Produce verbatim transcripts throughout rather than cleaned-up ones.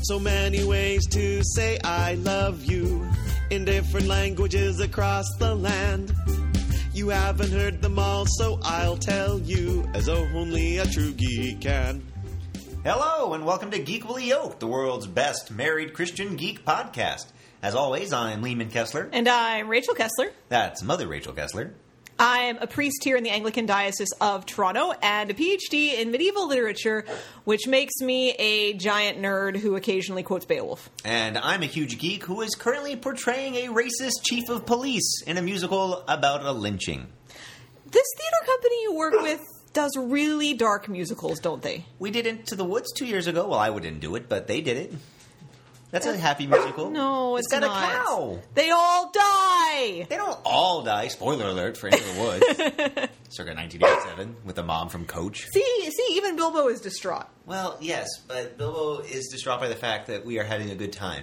so many ways to say I love you in different languages across the land. You haven't heard them all, so I'll tell you as only a true geek can. Hello, and welcome to Geekfully Yoked, the world's best married Christian geek podcast. As always, I'm Lehman Kessler. And I'm Rachel Kessler. That's Mother Rachel Kessler. I'm a priest here in the Anglican Diocese of Toronto and a P H D in medieval literature, which makes me a giant nerd who occasionally quotes Beowulf. And I'm a huge geek who is currently portraying a racist chief of police in a musical about a lynching. This theater company you work with does really dark musicals, don't they? We did Into the Woods two years ago. Well, I wouldn't do it, but they did it. That's a happy musical. No, it's, it's got not. a cow. They all die. They don't all die. Spoiler alert for Into the Woods. Circa nineteen eighty-seven with a mom from Coach. See, see, even Bilbo is distraught. Well, yes, but Bilbo is distraught by the fact that we are having a good time.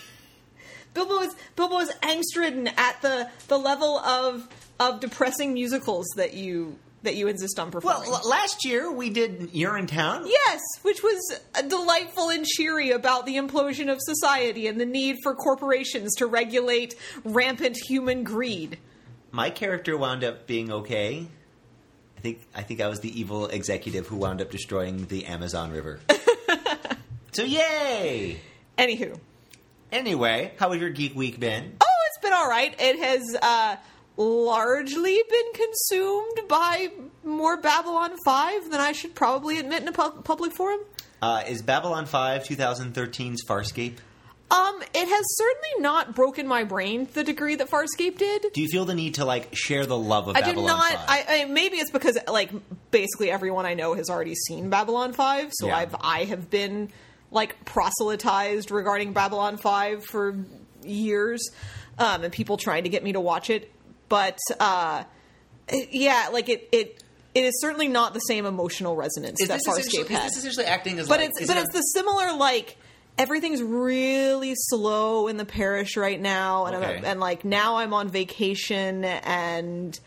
Bilbo is Bilbo is angst-ridden at the, the level of of depressing musicals that you that you insist on performing. Well, l- last year we did Urinetown. Yes, which was delightful and cheery about the implosion of society and the need for corporations to regulate rampant human greed. My character wound up being okay. I think I think I was the evil executive who wound up destroying the Amazon River. So yay! Anywho. Anyway, how has your Geek Week been? Oh, it's been all right. It has uh, largely been consumed by more Babylon five than I should probably admit in a pu- public forum. Uh, is Babylon five twenty thirteen's Farscape? Um, it has certainly not broken my brain to the degree that Farscape did. Do you feel the need to, like, share the love of I Babylon do not. five? I, I maybe it's because, like, basically everyone I know has already seen Babylon five, so Yeah. I've I have been like proselytized regarding Babylon five for years, um, and people trying to get me to watch it. But uh, yeah, like it, it, it is certainly not the same emotional resonance is that this Farscape essentially- had. Is this essentially acting as but like... it's is but it it's a- the similar like. Everything's really slow in the parish right now, and Okay. I'm, and like now I'm on vacation, and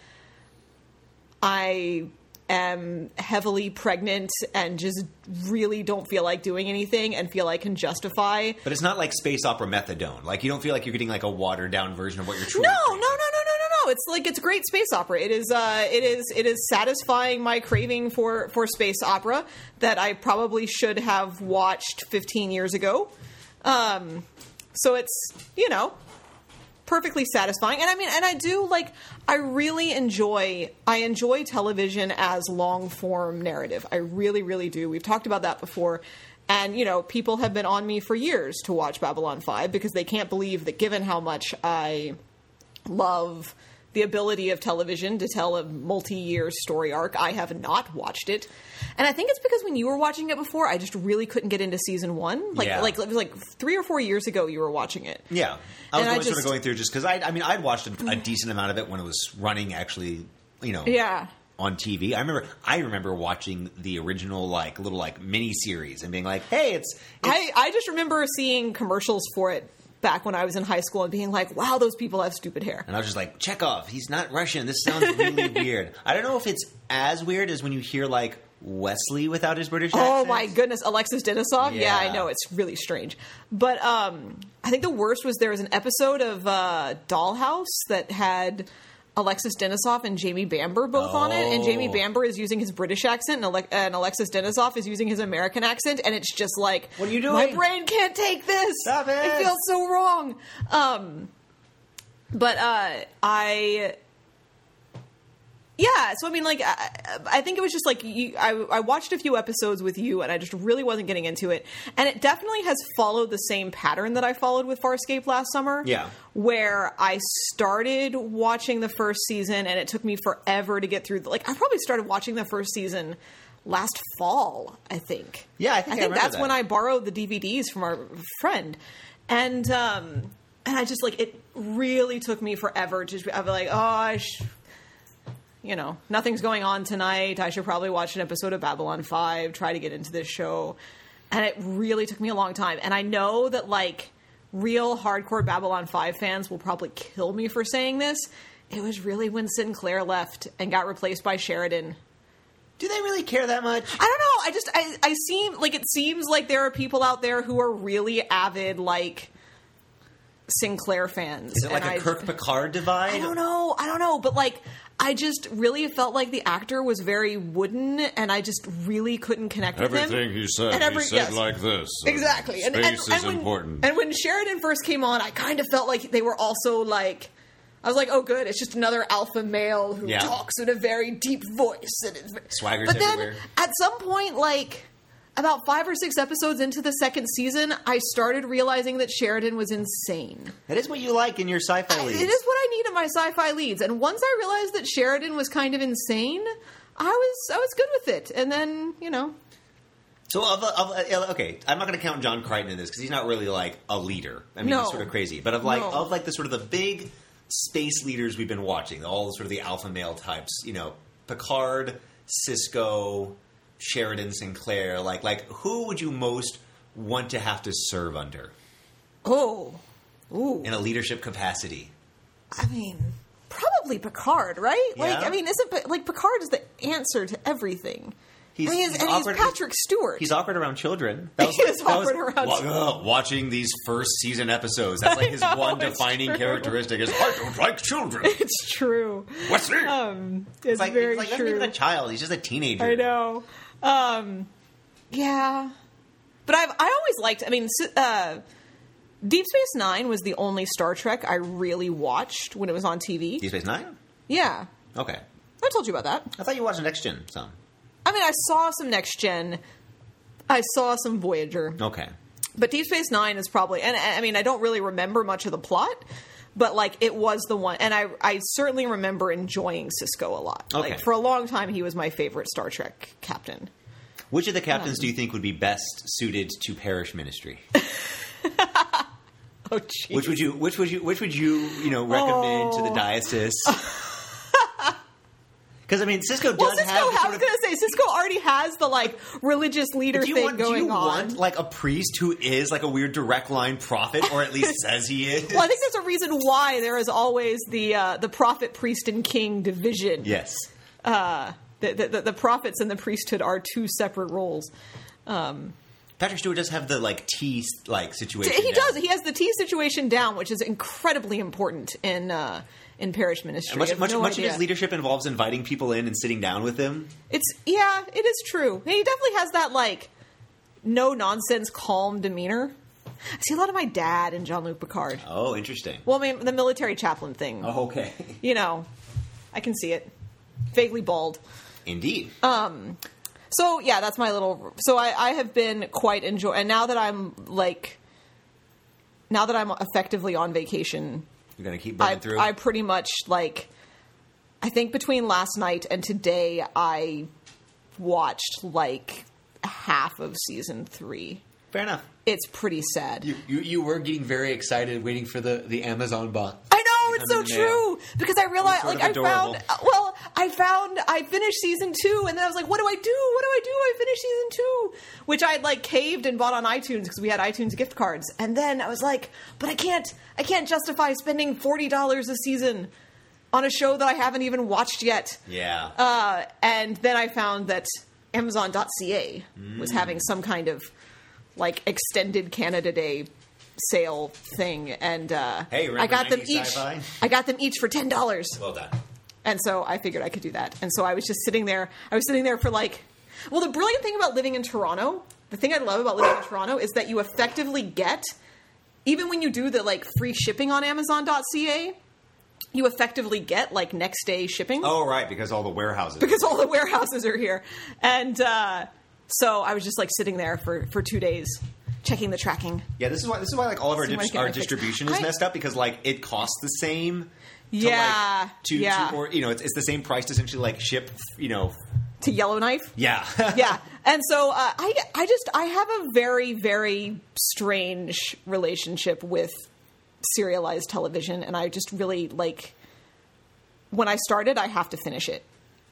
I am heavily pregnant, and just really don't feel like doing anything, and feel I can justify. But it's not like space opera methadone. Like, you don't feel like you're getting, like, a watered-down version of what you're truly No, no, no, no, no, no, no. It's like it's great space opera. It is, uh, it is, it is satisfying my craving for for space opera that I probably should have watched fifteen years ago. Um, so it's, you know, perfectly satisfying. And I mean, and I do like, I really enjoy, I enjoy television as long form narrative. I really, really do. We've talked about that before. And, you know, people have been on me for years to watch Babylon five because they can't believe that given how much I love the ability of television to tell a multi-year story arc, I have not watched it. And I think it's because when you were watching it before, I just really couldn't get into season one. Like, Yeah. like, it was like three or four years ago you were watching it. Yeah. I was And I going, sort just- of going through just because I, I mean, I'd watched a, a decent amount of it when it was running actually, you know, Yeah. on T V. I remember, I remember watching the original, like, little, like, mini series and being like, hey, it's. it's I, I just remember seeing commercials for it back when I was in high school and being like, wow, those people have stupid hair. and I was just like, Chekhov, he's not Russian. This sounds really weird. I don't know if it's as weird as when you hear, like, Wesley without his British accent. Oh my goodness, Alexis Denisov? Yeah. Yeah. I know, it's really strange. But um, I think the worst was there was an episode of uh, Dollhouse that had Alexis Denisov and Jamie Bamber both on it, and Jamie Oh. Bamber is using his British accent, and, Ale- and Alexis Denisov is using his American accent, and it's just like, What are you doing? My brain can't take this. Stop it. It feels so wrong. Um, but uh, I... Yeah, so I mean, like, I, I think it was just like you, I, I watched a few episodes with you, and I just really wasn't getting into it. And it definitely has followed the same pattern that I followed with Farscape last summer. Yeah. Where I started watching the first season, and it took me forever to get through. The, like, I probably started watching the first season last fall, I think. Yeah, I think I think remember that's that. when I borrowed the D V Ds from our friend, and um, and I just like it really took me forever to. I'd be like, oh, I. Sh- You know, nothing's going on tonight. I should probably watch an episode of Babylon five, try to get into this show. And it really took me a long time. And I know that, like, real hardcore Babylon five fans will probably kill me for saying this. It was really when Sinclair left and got replaced by Sheridan Do they really care that much? I don't know. I just I, I seem like it seems like there are people out there who are really avid like Sinclair fans. Is it like and a I, Kirk Picard divide? I don't know. I don't know. But like I just really felt like the actor was very wooden, and I just really couldn't connect with him. Everything he said, And every- he said yes. like this. Exactly. And, Space and, is and when, important. And when Sheridan first came on, I kind of felt like they were also like, I was like, oh, good, it's just another alpha male who Yeah. talks in a very deep voice. And it's, Swaggers but then everywhere. at some point, like about five or six episodes into the second season, I started realizing that Sheridan was insane. That is what you like in your sci-fi leads. It is what I need in my sci-fi leads. And once I realized that Sheridan was kind of insane, I was I was good with it. And then, you know, So, of, of uh, okay, I'm not going to count John Crichton in this because he's not really like a leader. I mean, No. he's sort of crazy. But of like No. of like the sort of the big space leaders we've been watching, all sort of the alpha male types, you know, Picard, Sisko, Sheridan, Sinclair. Like, like who would you most want to have to serve under oh, ooh. in a leadership capacity? I mean, probably Picard, right? Like, Yeah. I mean, isn't Pi- like Picard is the answer to everything? He's, and he's, he's and he's awkward- Patrick Stewart. He's awkward around children. That was, He is that was- awkward around wa- children. uh, watching these first season episodes. That's like his I know, one it's defining true. characteristic is I don't like children. It's true. What's this? Um, it's, It's like, very it's like not true. even a child. He's just a teenager. I know. Um, yeah, but I've I always liked. I mean, s- uh, Deep Space Nine was the only Star Trek I really watched when it was on T V. Deep Space Nine? Yeah, Okay. I told you about that. I thought you watched Next Gen some. I mean, I saw some Next Gen. I saw some Voyager. Okay. But Deep Space Nine is probably, and I mean, I don't really remember much of the plot, but like it was the one, and I I certainly remember enjoying Sisko a lot. Okay. Like for a long time, he was my favorite Star Trek captain. Which of the captains Um. do you think would be best suited to parish ministry? Oh, jeez. Which would you which would you which would you, you know, recommend to the Oh. diocese? Because I mean, Sisko does Well, Sisko, have the I sort was of, going to say, Cisco already has the like religious leader do you thing want, going do you on. want like a priest who is like a weird direct line prophet, or at least says he is? Well, I think there's a reason why there is always the uh, the prophet, priest, and king division. Yes. Uh, the, the, the prophets and the priesthood are two separate roles. Um, Patrick Stewart does have the like tea like situation. he down. does. He has the tea situation down, which is incredibly important in uh, in parish ministry. And much I have much, no much of idea. his leadership involves inviting people in and sitting down with them. It's yeah, it is true. And he definitely has that like no nonsense, calm demeanor. I see a lot of my dad in Jean-Luc Picard. Oh, interesting. Well, I mean, the military chaplain thing. Oh, okay. You know, I can see it. Vaguely bald. Indeed. Um, so yeah, that's my little. So I, I have been quite enjoy, and now that I'm like, now that I'm effectively on vacation, You're gonna keep burning I, through. I pretty much like. I think between last night and today, I watched like half of season three. Fair enough. It's pretty sad. You, you you were getting very excited, waiting for the, the Amazon box. I know, it's come so in the mail. true because I realized, Sort like, of I found. adorable. Well, I found I finished season two, and then I was like, "What do I do? What do I do? I finished season two," which I like caved and bought on iTunes because we had iTunes gift cards, and then I was like, "But I can't, I can't justify spending forty dollars a season on a show that I haven't even watched yet." Yeah. Uh, and then I found that Amazon dot C A Mm. was having some kind of like extended Canada Day sale thing, and uh, Hey, remember I got them nineties each. sci-fi? I got them each for ten dollars, well done. and so I figured I could do that. And so I was just sitting there. I was sitting there for like. Well, the brilliant thing about living in Toronto, the thing I love about living in Toronto is that you effectively get, even when you do the like free shipping on Amazon dot C A, you effectively get like next day shipping. Oh, right, because all the warehouses. Because all the warehouses are here. And uh, so I was just like sitting there for, for two days checking the tracking. Yeah, this is why this is why like all of our See what I dis- can our fix. distribution is I- messed up because like it costs the same. To, Yeah, like, to, yeah. to or you know it's, it's the same price to essentially like ship you know To Yellowknife. yeah Yeah. And so uh, I, I just, I have a very, very strange relationship with serialized television. And I just really like, when I started, I have to finish it.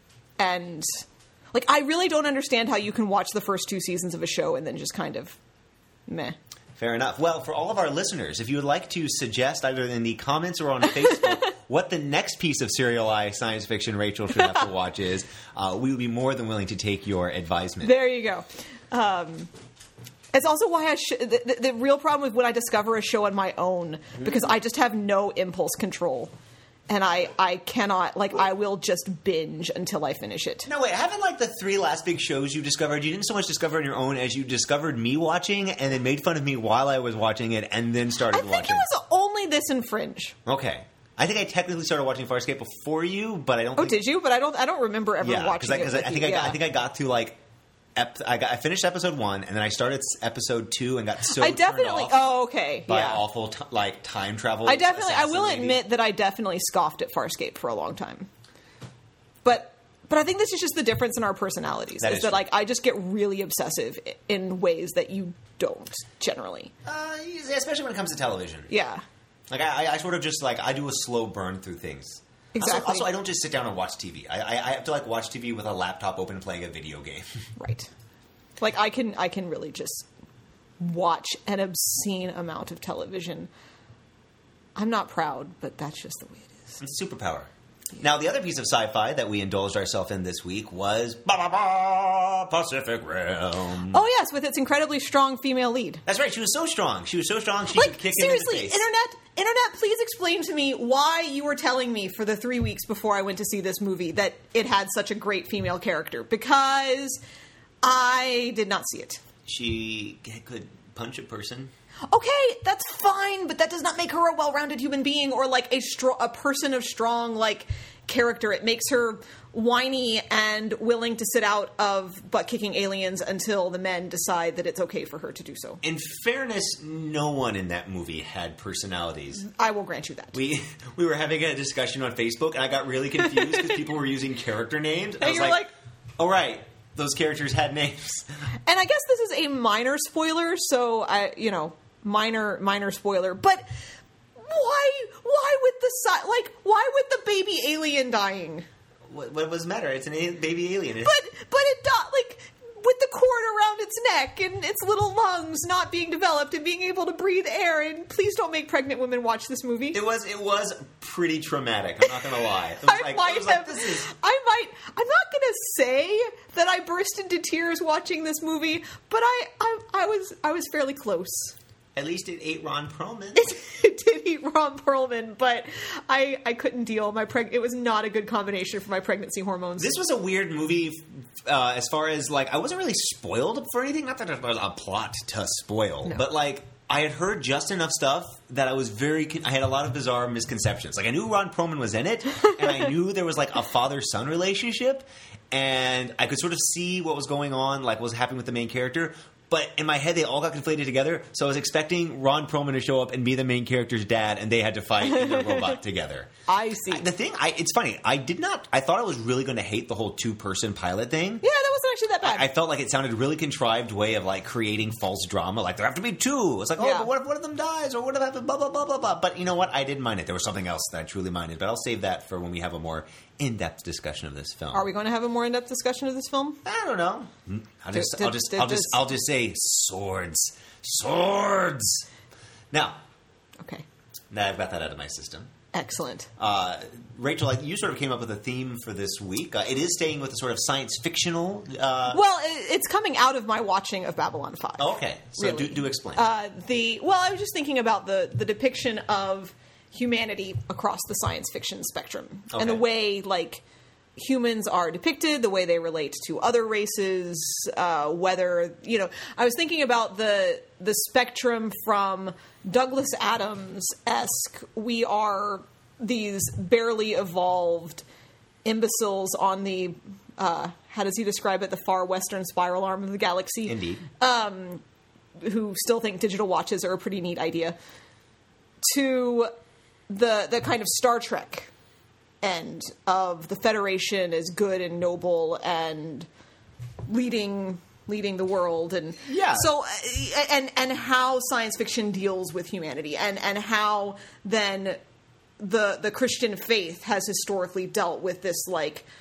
And like, I really don't understand how you can watch the first two seasons of a show and then just kind of meh. Fair enough. Well, for all of our listeners, if you would like to suggest either in the comments or on Facebook what the next piece of serialized science fiction Rachel should have to watch is, uh, we would be more than willing to take your advisement. There you go. Um, it's also why I sh- the, the, the real problem with when I discover a show on my own, because I just have no impulse control. And I, I cannot, like, I will just binge until I finish it. No, wait, haven't, like, the three last big shows you discovered, you didn't so much discover on your own as you discovered me watching and then made fun of me while I was watching it and then started I think watching. it was only this and Fringe. Okay. I think I technically started watching Farscape before you, but I don't Oh, think... did you? But I don't I don't remember ever yeah, watching I, it. Because I, I, think I, yeah. got, I think I got to, like... Ep- I, got, I finished episode one, and then I started episode two and got so I definitely. turned off Oh, okay. by yeah. awful t- like time travel. I definitely. I will assassin lady. admit that I definitely scoffed at Farscape for a long time. But but I think this is just the difference in our personalities. That is is that true. like I just get really obsessive i- in ways that you don't generally. Uh, especially when it comes to television. Yeah. Like I, I, I sort of just like I do a slow burn through things. Exactly. Also, also, I don't just sit down and watch T V. I, I, I have to like watch T V with a laptop open, playing a video game. Right. Like I can I can really just watch an obscene amount of television. I'm not proud, but that's just the way it is. It's a superpower. Now, the other piece of sci-fi that we indulged ourselves in this week was ba ba ba Pacific Rim. Oh yes, with its incredibly strong female lead. That's right. She was so strong. She was so strong. She could Like kick him in the seriously, face. internet, internet, please explain to me why you were telling me for the three weeks before I went to see this movie that it had such a great female character, because I did not see it. She could punch a person. Okay, that's fine, but that does not make her a well-rounded human being or like a stro- a person of strong like character. It makes her whiny and willing to sit out of butt-kicking aliens until the men decide that it's okay for her to do so. In fairness, no one in that movie had personalities. I will grant you that. We we were having a discussion on Facebook, and I got really confused because people were using character names. I And was you're like, like, "Oh right, those characters had names." and I guess this is a minor spoiler, so I, you know, minor minor spoiler, but why why with the si- like why with the baby alien dying? What, what was the matter? It's an a- baby alien. It's- But but it di- like with the cord around its neck and its little lungs not being developed and being able to breathe air. And please don't make pregnant women watch this movie. It was it was pretty traumatic. I'm not gonna lie. It was I like, might it was like, have. this is I might. I'm not going to say that I burst into tears watching this movie, but I, I, I was, I was fairly close. at least it ate Ron Perlman. It did eat Ron Perlman, but I, I couldn't deal. My preg- It was not a good combination for my pregnancy hormones. This was a weird movie uh, as far as, like, I wasn't really spoiled for anything. Not that there was a plot to spoil, No. but, like, I had heard just enough stuff that I was very... Con- I had a lot of bizarre misconceptions. Like, I knew Ron Perlman was in it, and I knew there was, like, a father-son relationship, and I could sort of see what was going on, like, what was happening with the main character. But in my head, they all got conflated together, so I was expecting Ron Perlman to show up and be the main character's dad, and they had to fight in the robot together. I see. I, the thing, I, it's funny. I did not. I thought I was really going to hate the whole two-person pilot thing. Yeah, that wasn't actually that bad. I felt like it sounded a really contrived way of like creating false drama. Like there have to be two. It's like, oh, Yeah. but what if one of them dies, or what if happened? Blah blah blah blah blah. But you know what? I didn't mind it. There was something else that I truly minded. But I'll save that for when we have a more in-depth discussion of this film. Are we going to have a more in-depth discussion of this film? I don't know. I'll just, Did- I'll just, did I'll just, this- I'll just say swords, swords. Now, Okay. now I've got that out of my system. Excellent. Uh, Rachel, like, you sort of came up with a theme for this week. Uh, it is staying with the sort of science fictional. Uh, Well, it- it's coming out of my watching of Babylon five. oh, okay, so Really. do, do explain. Uh, the well, I was just thinking about the the depiction of humanity across the science fiction spectrum Okay. and the way like humans are depicted, the way they relate to other races, uh, whether you know. I was thinking about the the spectrum from Douglas Adams esque. We are these barely evolved imbeciles on the uh, how does he describe it? The far western spiral arm of the galaxy. Indeed. Who still think digital watches are a pretty neat idea, to the the kind of Star Trek end of the Federation as good and noble and leading leading the world, and Yeah. so uh, and and how science fiction deals with humanity, and and how then the the Christian faith has historically dealt with this like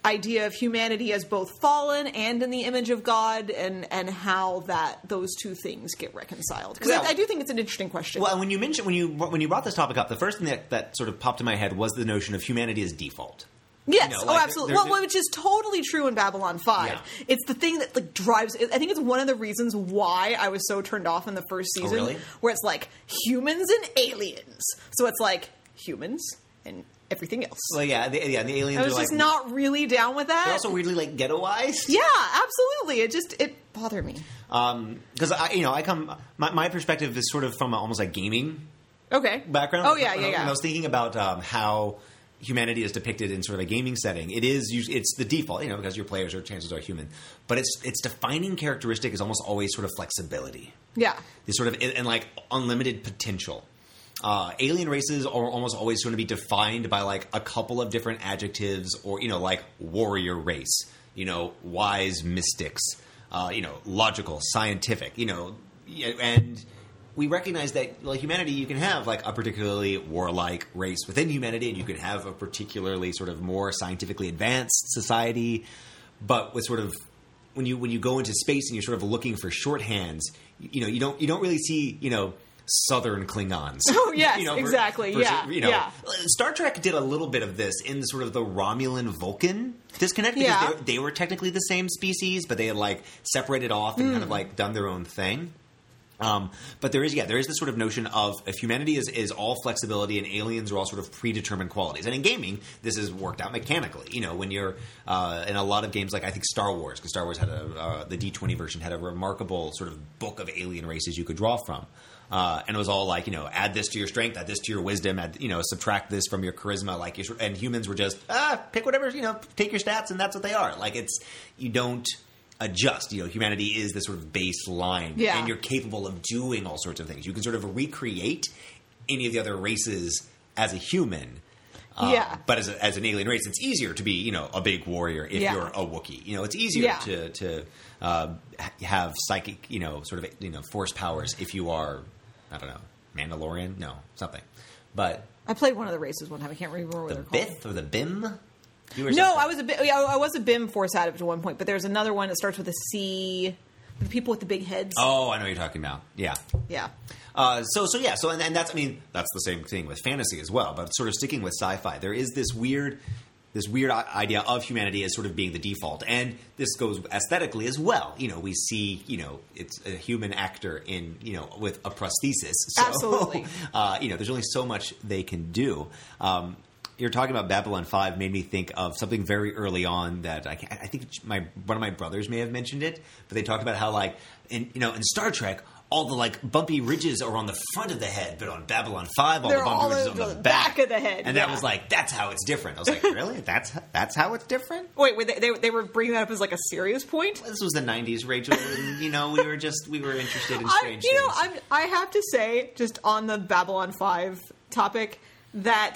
idea of humanity as both fallen and in the image of God, and and how that those two things get reconciled. Because Well- I, I do think it's an interesting question. Well, and when you mentioned when you when you brought this topic up, the first thing that, that sort of popped in my head was the notion of humanity as default. Yes. You know, oh, like, absolutely. there- Well, there- which is totally true in Babylon five. Yeah. It's the thing that like drives. I think it's one of the reasons why I was so turned off in the first season, really? where it's like humans and aliens. So it's like humans and everything else. Well, yeah, the, yeah, the aliens I was are just like not really down with that. they're also weirdly like ghettoized. yeah, absolutely. It just it bothered me. Because I, you know, I come my, my perspective is sort of from a, almost like gaming Okay. background. Oh yeah, When yeah, I- yeah. When I was thinking about um, how humanity is depicted in sort of a gaming setting, it is us- it's the default, you know, because your players are chances are human, but its its defining characteristic is almost always sort of flexibility. Yeah. This sort of and, and like unlimited potential. Uh, alien races are almost always going to be defined by like a couple of different adjectives, or you know, like warrior race, you know, wise mystics, uh, you know, logical, scientific, you know, y- and we recognize that like humanity, you can have like a particularly warlike race within humanity, and you can have a particularly sort of more scientifically advanced society, but with sort of when you when you go into space and you're sort of looking for shorthands, you, you know, you don't you don't really see you know. Southern Klingons. Oh, yes, You know, for- exactly, for- yeah, you know, yeah. Star Trek did a little bit of this in sort of the Romulan Vulcan disconnect because Yeah. they, they were technically the same species, but they had like separated off and kind Hmm. of like done their own thing. Um, but there is, yeah, there is this sort of notion of if humanity is, is all flexibility and aliens are all sort of predetermined qualities. And in gaming, this is worked out mechanically. You know, when you're uh, in a lot of games, like I think Star Wars, because Star Wars had a uh, the D twenty version had a remarkable sort of book of alien races you could draw from. Uh, and it was all like, you know, add this to your strength, add this to your wisdom, add, you know, subtract this from your charisma. Like, you and humans were just ah, pick whatever, you know, take your stats, and that's what they are. Like, it's you don't adjust. You know, humanity is this sort of baseline, Yeah. and you're capable of doing all sorts of things. You can sort of recreate any of the other races as a human. Uh, Yeah. But as, a, as an alien race, it's easier to be, you know, a big warrior if Yeah. you're a Wookiee. You know, it's easier Yeah. to to uh, ha- have psychic, you know, sort of, you know, force powers if you are, I don't know, Mandalorian? No, something. But I played one of the races one time. I can't remember what the they're called. Bith or the B I M? You were No, something. I was a bit. Yeah, I was a B I M force addict at one point, but there's another one that starts with a C. The people with the big heads. Oh, I know what you're talking about. Yeah. Yeah. Uh, so, so yeah, so and, and that's, I mean, that's the same thing with fantasy as well. But sort of sticking with sci-fi, there is this weird, this weird i- idea of humanity as sort of being the default, and this goes aesthetically as well. You know, we see, you know, it's a human actor in, you know, with a prosthesis. So, Absolutely. Uh, you know, there's only so much they can do. Um, you're talking about Babylon five made me think of something very early on that I, can't- I think my one of my brothers may have mentioned it, but they talked about how like in you know in Star Trek all the like bumpy ridges are on the front of the head, but on Babylon five all They're the bumpy all ridges over are on the the back. back of the head, and that yeah. was like that's how it's different. I was like, really? That's that's how it's different? Wait, were they, they they were bringing that up as like a serious point? This was the nineties, Rachel, and you know we were just we were interested in I, strange you know, things. I'm, I have to say, just on the Babylon five topic, that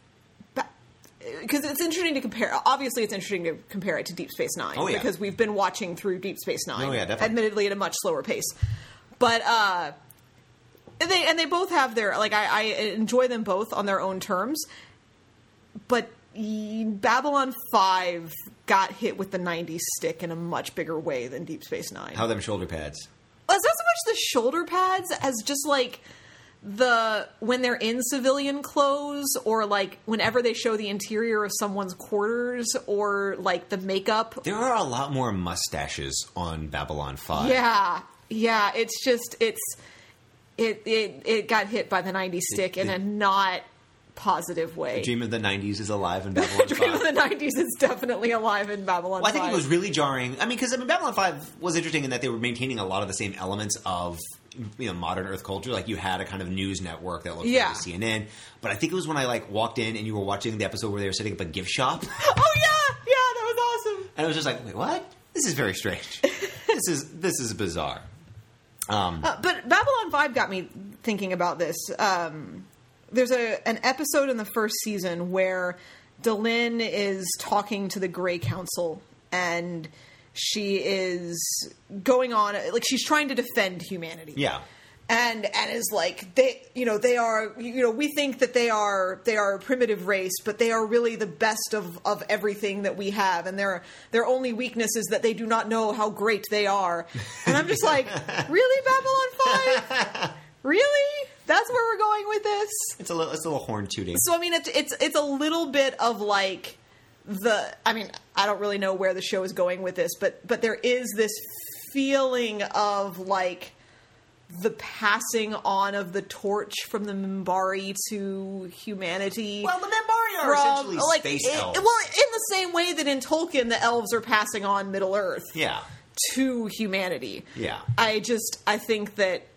because it's interesting to compare. Obviously, it's interesting to compare it to Deep Space Nine Oh, yeah. because we've been watching through Deep Space Nine, Oh, yeah, definitely. admittedly at a much slower pace. But uh, and they and they both have their like I, I enjoy them both on their own terms. But y- Babylon five got hit with the nineties stick in a much bigger way than Deep Space Nine. How them shoulder pads? Well, it's not so much the shoulder pads as just like the when they're in civilian clothes, or like whenever they show the interior of someone's quarters, or like the makeup. There are a lot more mustaches on Babylon five. Yeah, yeah. It's just it's it it it got hit by the nineties stick in a not positive way. Dream of the nineties is alive in Babylon Dream of five. the nineties is definitely alive in Babylon. Well, I think five. it was really jarring. I mean, because I mean, Babylon five was interesting in that they were maintaining a lot of the same elements of you know modern Earth culture. Like you had a kind of news network that looked Yeah. like C N N. But I think it was when I like walked in and you were watching the episode where they were setting up a gift shop, Oh yeah, yeah, that was awesome. and I was just like, wait, what? This is very strange. this is this is bizarre. Um, Uh, but Babylon five got me thinking about this. Um, there's a an episode in the first season where Delin is talking to the Grey Council, and she is going on like she's trying to defend humanity. yeah. And and is like they you know they are you know we think that they are they are a primitive race, but they are really the best of, of everything that we have, and their their only weakness is that they do not know how great they are. And I'm just like, really, Babylon five? Really? That's where we're going with this? It's a little it's a little horn tooting. So I mean, it's it's it's a little bit of like the I mean I don't really know where the show is going with this, but but there is this feeling of like the passing on of the torch from the Minbari to humanity. Well, the Minbari are from, essentially like, space it, elves. Well, in the same way that in Tolkien the elves are passing on Middle Earth Yeah. to humanity. Yeah. I just I think that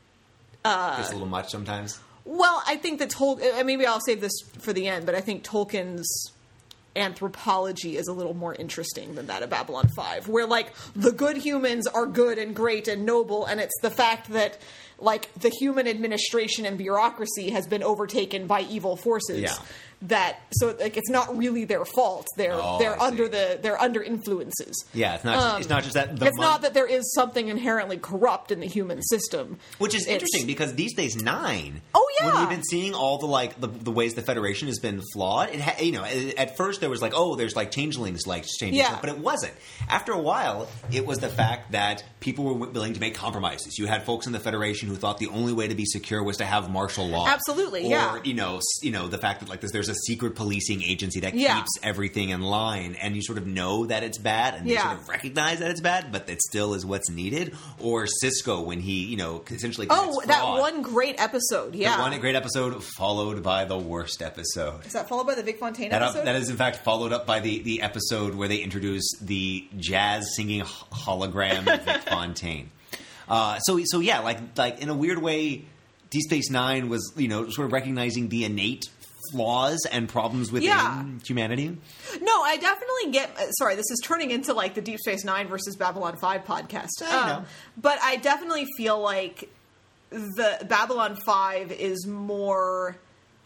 uh, Just a little much sometimes. well, I think that Tolkien. Maybe I'll save this for the end, but I think Tolkien's anthropology is a little more interesting than that of Babylon five, where like the good humans are good and great and noble, and it's the fact that like the human administration and bureaucracy has been overtaken by evil forces. Yeah. That so like it's not really their fault. They're Oh, they're I under see. the they're under influences. Yeah, it's not. Just, Um, it's not just that. The It's mon- not that there is something inherently corrupt in the human system, Which is It's- interesting because these days nine. Oh, yeah. When we've been seeing all the like the, the ways the Federation has been flawed. It ha- you know at first there was like oh there's like changelings like changing Yeah. stuff, but it wasn't. After a while, it was the fact that people were w- willing to make compromises. You had folks in the Federation who thought the only way to be secure was to have martial law. Absolutely, or, yeah. you know, s- you know the fact that like there's, there's a secret policing agency that Yeah. keeps everything in line, and you sort of know that it's bad, and you Yeah. sort of recognize that it's bad, but it still is what's needed. Or Cisco when he you know essentially Oh, commits that fraud. one great episode, yeah. The one great episode followed by the worst episode. Is that followed by the Vic Fontaine That, episode? that is, in fact, followed up by the, the episode where they introduce the jazz singing h- hologram Vic Fontaine. Uh, so, so yeah, like like in a weird way, Deep Space Nine was you know sort of recognizing the innate flaws and problems within Yeah. humanity. No, I definitely get. uh, Sorry, this is turning into like the Deep Space Nine versus Babylon five podcast. Um, I know. But I definitely feel like the Babylon five is more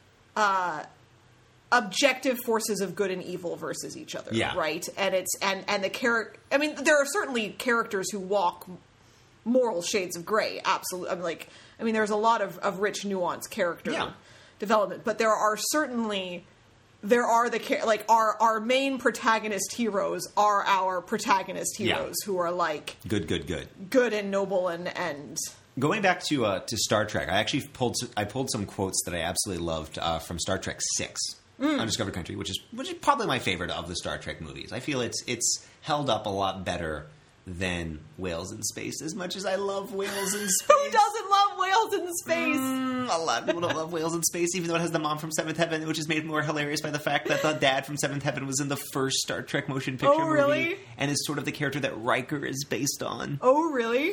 uh, objective forces of good and evil versus each other, Yeah. right? And it's and and the character. I mean, there are certainly characters who walk moral shades of gray. Absolutely, I'm like, I mean, there's a lot of, of rich, nuanced character Yeah. development, but there are certainly. There are the cha- like our our main protagonist heroes are our protagonist Yeah. heroes who are like Good, good, good. good and noble and and Going back to uh, to Star Trek, I actually pulled s- I pulled some quotes that I absolutely loved uh, from Star Trek Six, Undiscovered Country, which is which is probably my favorite of the Star Trek movies. I feel it's it's held up a lot better than Whales in Space, as much as I love Whales in Space. who doesn't love whales in space? Mm, a lot of people don't love Whales in Space, even though it has the mom from Seventh Heaven, which is made more hilarious by the fact that the dad from Seventh Heaven was in the first Star Trek motion picture Oh, really? movie, and is sort of the character that Riker is based on. Oh, really?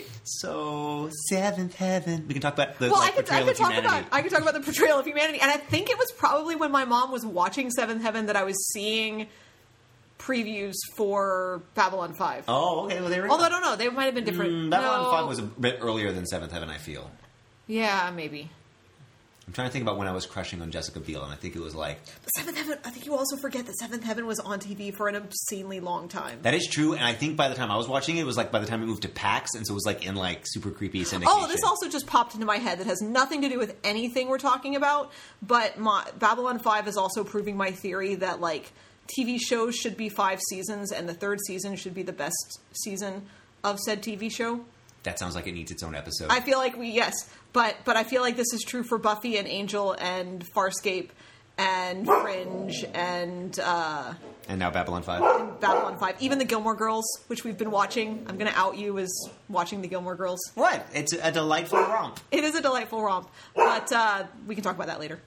So Seventh Heaven, we can talk about the Well, like, I could, I portrayal could of talk humanity. about I could talk about the portrayal of humanity, and I think it was probably when my mom was watching Seventh Heaven that I was seeing previews for Babylon five. Oh, okay. Well, there we go. Although I don't know, they might have been different. Mm, Babylon No. five was a bit earlier than Seventh Heaven, I feel. Yeah, maybe. I'm trying to think about when I was crushing on Jessica Biel, and I think it was like... But Seventh Heaven, I think you also forget that Seventh Heaven was on T V for an obscenely long time. That is true, and I think by the time I was watching it, it was like by the time it moved to PAX, and so it was like in like super creepy syndication. Oh, this also just popped into my head that has nothing to do with anything we're talking about, but my, Babylon five is also proving my theory that, like, T V shows should be five seasons, and the third season should be the best season of said T V show. That sounds like it needs its own episode. I feel like we, yes, but but I feel like this is true for Buffy and Angel and Farscape and Fringe and uh, and now Babylon five. Babylon five. Even the Gilmore Girls, which we've been watching. I'm going to out you as watching the Gilmore Girls. What? It's a delightful romp. It is a delightful romp, but uh, we can talk about that later.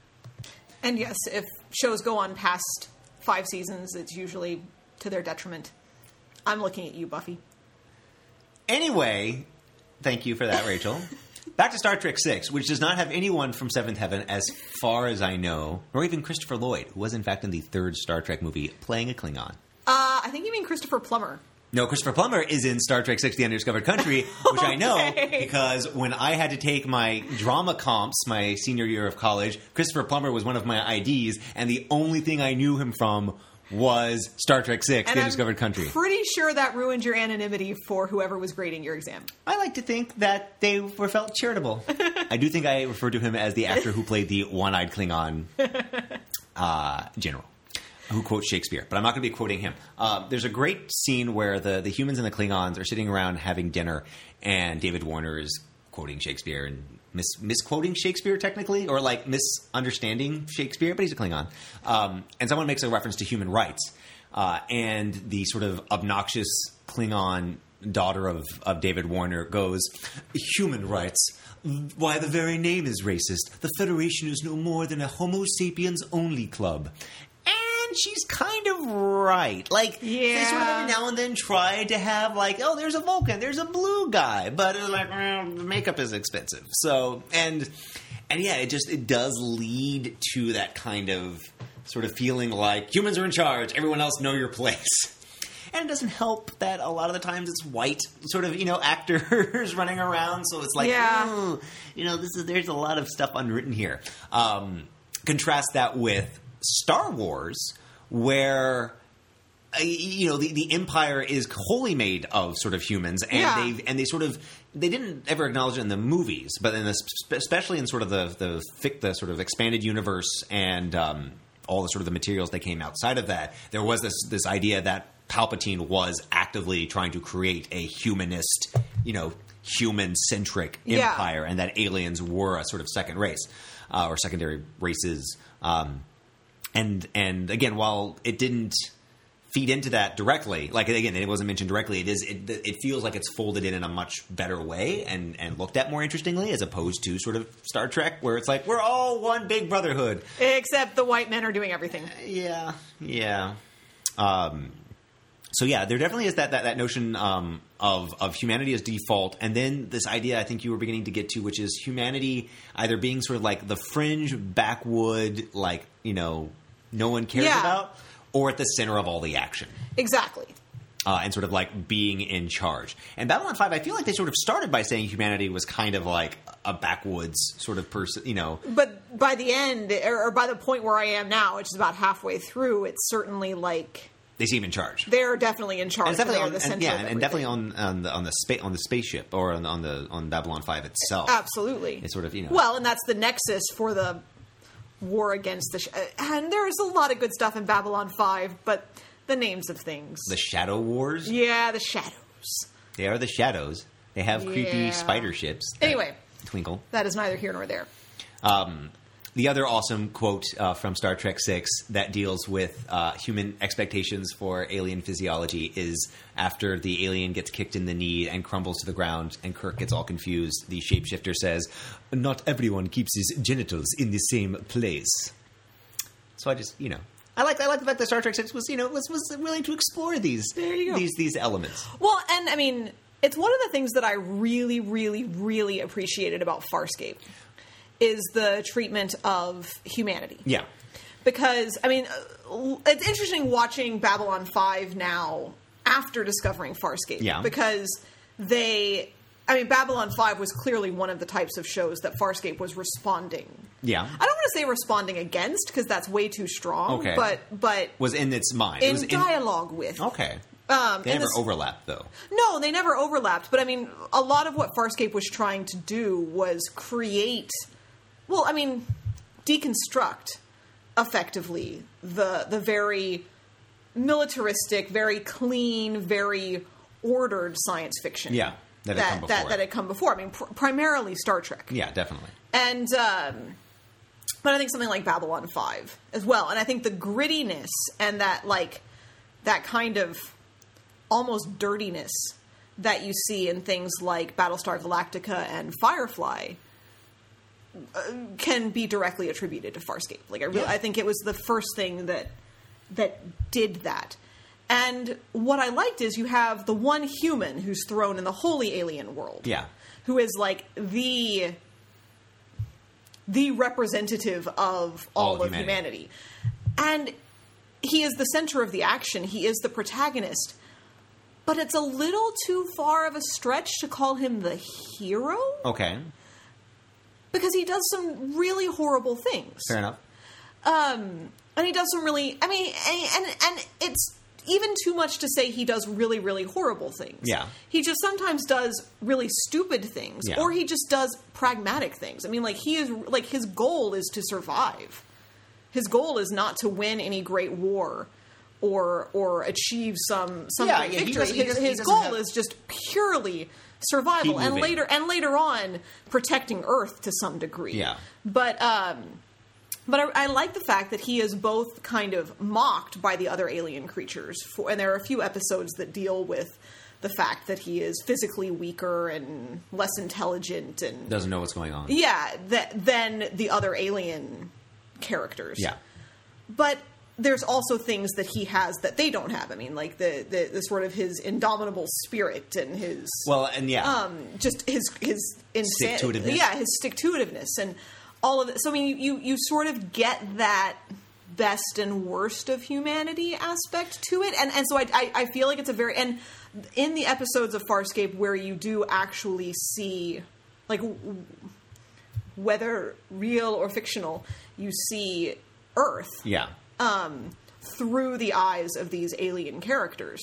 And yes, if shows go on past five seasons, it's usually to their detriment. I'm looking at you, Buffy. Anyway, thank you for that, Rachel. Back to Star Trek six, which does not have anyone from Seventh Heaven, as far as I know, nor even Christopher Lloyd, who was in fact in the third Star Trek movie playing a Klingon. Uh, I think you mean Christopher Plummer. No, Christopher Plummer is in Star Trek six, The Undiscovered Country, which I know Okay. because when I had to take my drama comps my senior year of college, Christopher Plummer was one of my I Ds, and the only thing I knew him from was Star Trek Six: And The I'm Undiscovered Country. pretty sure that ruined your anonymity for whoever was grading your exam. I like to think that they were felt charitable. I do think I refer to him as the actor who played the one-eyed Klingon uh, general, who quotes Shakespeare, but I'm not going to be quoting him. Uh, there's a great scene where the, the humans and the Klingons are sitting around having dinner, and David Warner is quoting Shakespeare and mis- misquoting Shakespeare, technically, or like misunderstanding Shakespeare, but he's a Klingon. Um, and someone makes a reference to human rights, uh, and the sort of obnoxious Klingon daughter of, of David Warner goes, "Human rights? Why, the very name is racist. The Federation is no more than a Homo sapiens only club." And she's kind of right. Like, they sort of Yeah. every now and then try to have, like, oh, there's a Vulcan, there's a blue guy, but it's like, eh, makeup is expensive. So, and, and yeah, it just, it does lead to that kind of sort of feeling like humans are in charge, everyone else know your place. And it doesn't help that a lot of the times it's white sort of, you know, actors running around. So it's like, Yeah. "Ooh, you know, this is, there's a lot of stuff unwritten here. Um, contrast that with Star Wars, where, uh, you know, the, the Empire is wholly made of sort of humans, and Yeah. they and they sort of they didn't ever acknowledge it in the movies, but in the, especially in sort of the the, fic, the sort of expanded universe and um, all the sort of the materials that came outside of that, there was this this idea that Palpatine was actively trying to create a humanist, you know, human-centric Yeah. empire, and that aliens were a sort of second race uh, or secondary races. Um, and and again, while it didn't feed into that directly, like again, it wasn't mentioned directly, it is it, it feels like it's folded in in a much better way and and looked at more interestingly, as opposed to sort of Star Trek, where it's like we're all one big brotherhood. Except the white men are doing everything. Yeah, yeah. Um, so yeah, there definitely is that that, that notion um, of of humanity as default, and then this idea I think you were beginning to get to, which is humanity either being sort of like the fringe backwood, like, you know, no one cares Yeah. about, or at the center of all the action. Exactly. Uh, and sort of like being in charge. And Babylon five, I feel like they sort of started by saying humanity was kind of like a backwoods sort of person, you know. But by the end, or, or by the point where I am now, which is about halfway through, it's certainly like They seem in charge. they're definitely in charge. And it's definitely They're on, the center and, yeah, of and everything. definitely on on the on the space on the spaceship or on, on the on Babylon five itself. Absolutely. It's sort of, you know. Well, and that's the nexus for the war against the... Sh- and there's a lot of good stuff in Babylon five, but the names of things. the Shadow Wars. Yeah, the shadows. They are the shadows. They have creepy Yeah. spider ships. that Anyway. twinkle. That is neither here nor there. Um, the other awesome quote uh, from Star Trek six that deals with uh, human expectations for alien physiology is after the alien gets kicked in the knee and crumbles to the ground and Kirk gets all confused, the shapeshifter says, "Not everyone keeps his genitals in the same place." So I just, you know, I like I like the fact that Star Trek six was, you know, was, was willing to explore these There you go. these these elements. Well, and I mean, it's one of the things that I really, really, really appreciated about Farscape is the treatment of humanity. Yeah. Because, I mean, uh, it's interesting watching Babylon five now after discovering Farscape. Yeah. Because they... I mean, Babylon five was clearly one of the types of shows that Farscape was responding. Yeah. I don't want to say responding against, because that's way too strong. Okay. But, but Was in its mind. It in was in, dialogue with. Okay. Um, They in never this- overlapped, though. No, they never overlapped. But I mean, a lot of what Farscape was trying to do was create, well, I mean, deconstruct effectively the the very militaristic, very clean, very ordered science fiction. Yeah, that had come that, before. that had come before. I mean, pr- primarily Star Trek. Yeah, definitely. And, um, but I think something like Babylon five as well. And I think the grittiness and that, like, that kind of almost dirtiness that you see in things like Battlestar Galactica and Firefly uh, can be directly attributed to Farscape. Like, I really, Yeah. I think it was the first thing that that did that. And what I liked is you have the one human who's thrown in the wholly alien world. Yeah. Who is like the the representative of all, All of humanity. humanity. And he is the center of the action. He is the protagonist. But it's a little too far of a stretch to call him the hero Okay. because he does some really horrible things. Fair enough. Um, and he does some really. I mean, and and, and it's even too much to say he does really, really horrible things. Yeah. He just sometimes does really stupid things, Yeah. or he just does pragmatic things. I mean, like he is like his goal is to survive. His goal is not to win any great war or or achieve some some Yeah, great yeah, he victory. doesn't- he his doesn't- he his doesn't goal have- is just purely survival, Keep and moving. later and later on protecting Earth to some degree. Yeah. But um, but I, I like the fact that he is both kind of mocked by the other alien creatures, for, and there are a few episodes that deal with the fact that he is physically weaker and less intelligent and Doesn't know what's going on. yeah, that than the other alien characters. Yeah. But there's also things that he has that they don't have. I mean, like the the, the sort of his indomitable spirit and his Well, and yeah. um, just his his insan- Stick-to-itiveness. yeah, his stick-to-itiveness and all of this. So I mean, you you sort of get that best and worst of humanity aspect to it, and and so I I, I feel like it's a very and in the episodes of Farscape where you do actually see like w- whether real or fictional, you see Earth yeah. um, through the eyes of these alien characters.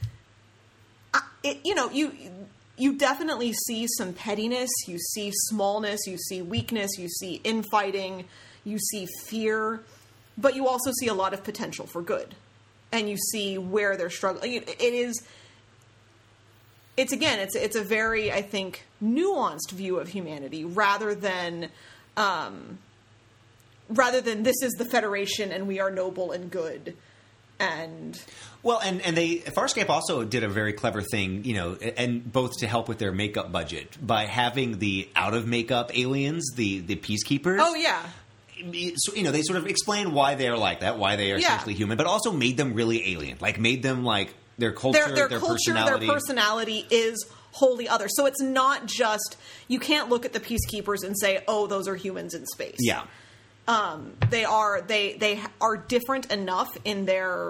I, it, you know, you you definitely see some pettiness, you see smallness, you see weakness, you see infighting, you see fear, but you also see a lot of potential for good, and you see where they're struggling. It, it is. It's again, it's it's a very, I think, nuanced view of humanity rather than. Um, Rather than this is the Federation and we are noble and good, and Well, and, and they Farscape also did a very clever thing, you know, and both to help with their makeup budget by having the out of makeup aliens, the the peacekeepers. oh yeah, So, you know, they sort of explain why they're like that, why they are Yeah. essentially human, but also made them really alien, like made them like their culture, their their, their culture, personality. their personality is wholly other. So it's not just you can't look at the peacekeepers and say, oh, those are humans in space. Yeah. Um, they are they they are different enough in their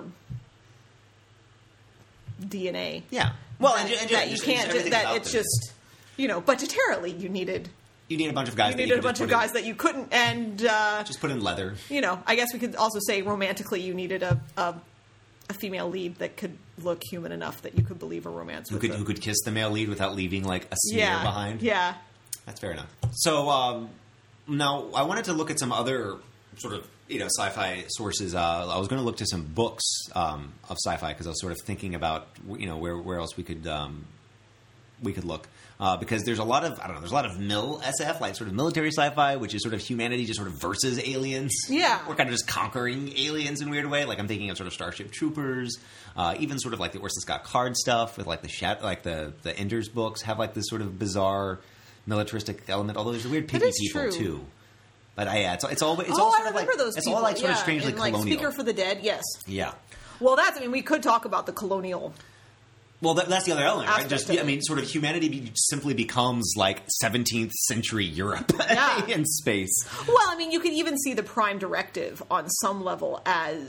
D N A. Yeah. Well, that, and, ju- and that just, you can't everything that about it's them. just you know budgetarily you needed You need a bunch of guys. you that needed you a could bunch just of put in- guys that you couldn't and uh, just put in leather. you know, I guess we could also say romantically you needed a, a a female lead that could look human enough that you could believe a romance Who with could them. who could kiss the male lead without leaving like a smear yeah, behind? Yeah. That's fair enough. So um, now I wanted to look at some other sort of you know sci-fi sources. Uh, I was going to look to some books um, of sci-fi because I was sort of thinking about you know where where else we could um, we could look. Uh, because there's a lot of I don't know there's a lot of mil S F like sort of military sci-fi, which is sort of humanity just sort of versus aliens. Yeah. We're kind of just conquering aliens in a weird way. Like I'm thinking of sort of Starship Troopers, uh, even sort of like the Orson Scott Card stuff with like the shat- like the the Enders books have like this sort of bizarre militaristic element. Although there's weird piggy is people true. too. But uh, yeah, it's it's all it's oh, all I sort of remember like those it's people. all like sort yeah, of strangely and, like, colonial. Speaker for the Dead, yes. Yeah. Well, that's, I mean, we could talk about the colonial. Well, that, that's the other element, right? Aspect Just, of I it. mean, sort of humanity be, simply becomes like seventeenth century Europe Yeah. in space. Well, I mean, you could even see the Prime Directive on some level as.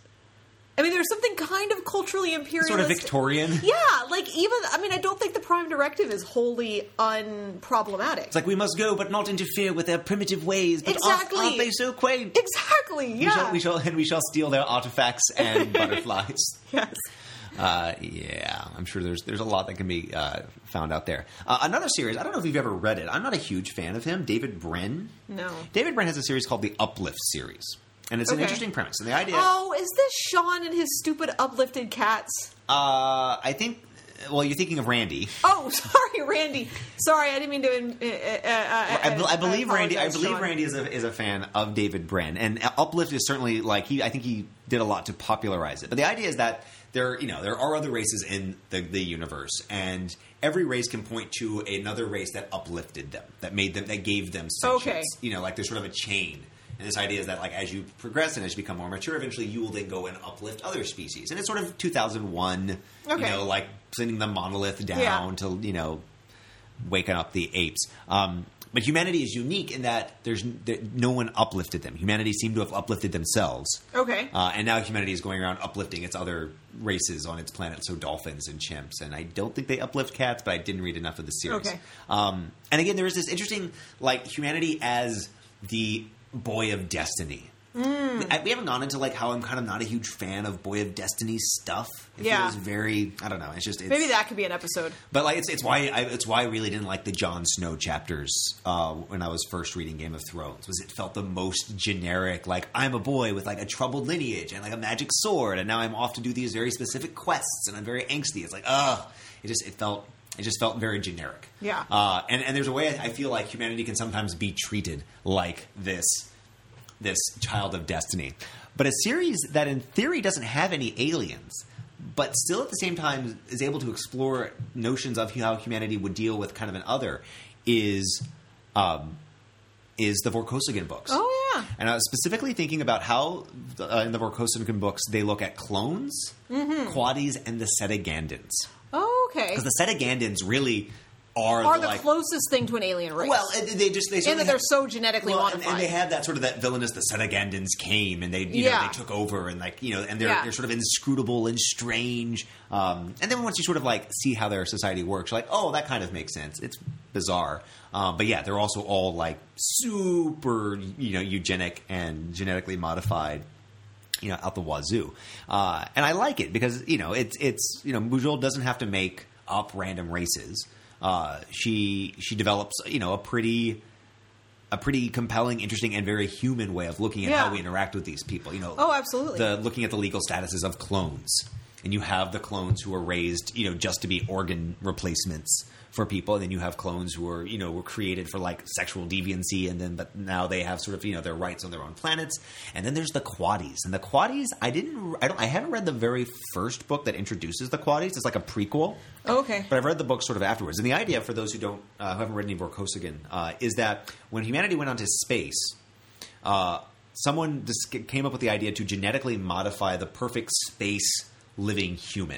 I mean, there's something kind of culturally imperialist. Sort of Victorian. Yeah, like even. I mean, I don't think the Prime Directive is wholly unproblematic. It's like we must go, but not interfere with their primitive ways. But Exactly. aren't, aren't they so quaint? Exactly. Yeah. We shall, we shall, and we shall steal their artifacts and butterflies. Yes. Uh, yeah, I'm sure there's there's a lot that can be uh, found out there. Uh, another series, I don't know if you've ever read it. I'm not a huge fan of him. David Brin. No. David Brin has a series called the Uplift series, and it's an Okay. interesting premise. And the idea, Oh, is this Sean and his stupid uplifted cats? uh, I think, well, you're thinking of Randy. Oh, sorry, Randy. Sorry, I didn't mean to. Uh, uh, uh, I, be- I believe Randy. I apologize, believe Sean. Randy is a is a fan of David Brin, and Uplift is certainly like he. I think he did a lot to popularize it. But the idea is that there, you know, there are other races in the, the universe, and every race can point to another race that uplifted them, that made them, that gave them sentience. Okay. You know, like there's sort of a chain. And this idea is that, like, as you progress and as you become more mature, eventually you will then go and uplift other species. And it's sort of two thousand one, you Okay. know, like sending the monolith down Yeah. to, you know, waking up the apes. Um, but humanity is unique in that there's there, no one uplifted them. Humanity seemed to have uplifted themselves. Okay. Uh, and now humanity is going around uplifting its other races on its planet, so dolphins and chimps. And I don't think they uplift cats, but I didn't read enough of the series. Okay. Um, and again, there is this interesting, like, humanity as the boy of destiny. Mm. I, we haven't gone into like how I'm kind of not a huge fan of Boy of Destiny stuff. It Yeah. feels very, I don't know. It's just it's, Maybe that could be an episode. But like it's it's why I, it's why I really didn't like the Jon Snow chapters uh, when I was first reading Game of Thrones. Was it felt the most generic? Like I'm a boy with like a troubled lineage and like a magic sword, and now I'm off to do these very specific quests, and I'm very angsty. It's like ugh. It just it felt it just felt very generic. Yeah. Uh, and and there's a way I feel like humanity can sometimes be treated like this. This Child of Destiny. But a series that in theory doesn't have any aliens, but still at the same time is able to explore notions of how humanity would deal with kind of an other is um, is the Vorkosigan books. Oh, yeah. And I was specifically thinking about how uh, in the Vorkosigan books they look at clones, mm-hmm. Quaddies, and the Setagandans. Oh, okay. Because the Setagandans really are, Are the, the like, closest thing to an alien race. well, they just they in that they're so genetically well, and, modified. and they have that sort of that villainous. The Setagandans came and they you Yeah. know they took over and like you know and they're Yeah. they're sort of inscrutable and strange. Um, and then once you sort of like see how their society works, you're like oh that kind of makes sense. It's bizarre, um, but yeah, they're also all like super you know eugenic and genetically modified. You know, out the wazoo, uh, and I like it because you know it's it's you know Bujold doesn't have to make up random races. Uh, she she develops you know a pretty a pretty compelling, interesting, and very human way of looking at Yeah. how we interact with these people. You know, Oh, absolutely. The looking at the legal statuses of clones, and you have the clones who are raised you know just to be organ replacements for people, and then you have clones who are you know were created for like sexual deviancy, and then but now they have sort of you know their rights on their own planets. And then there's the Quaddies, and the Quaddies I didn't I don't I haven't read the very first book that introduces the Quaddies. It's like a prequel. Oh, okay. But I've read the book sort of afterwards. And the idea, for those who don't, uh, who haven't read any Vorkosigan, uh, is that when humanity went onto space, uh, someone dis- came up with the idea to genetically modify the perfect space living human.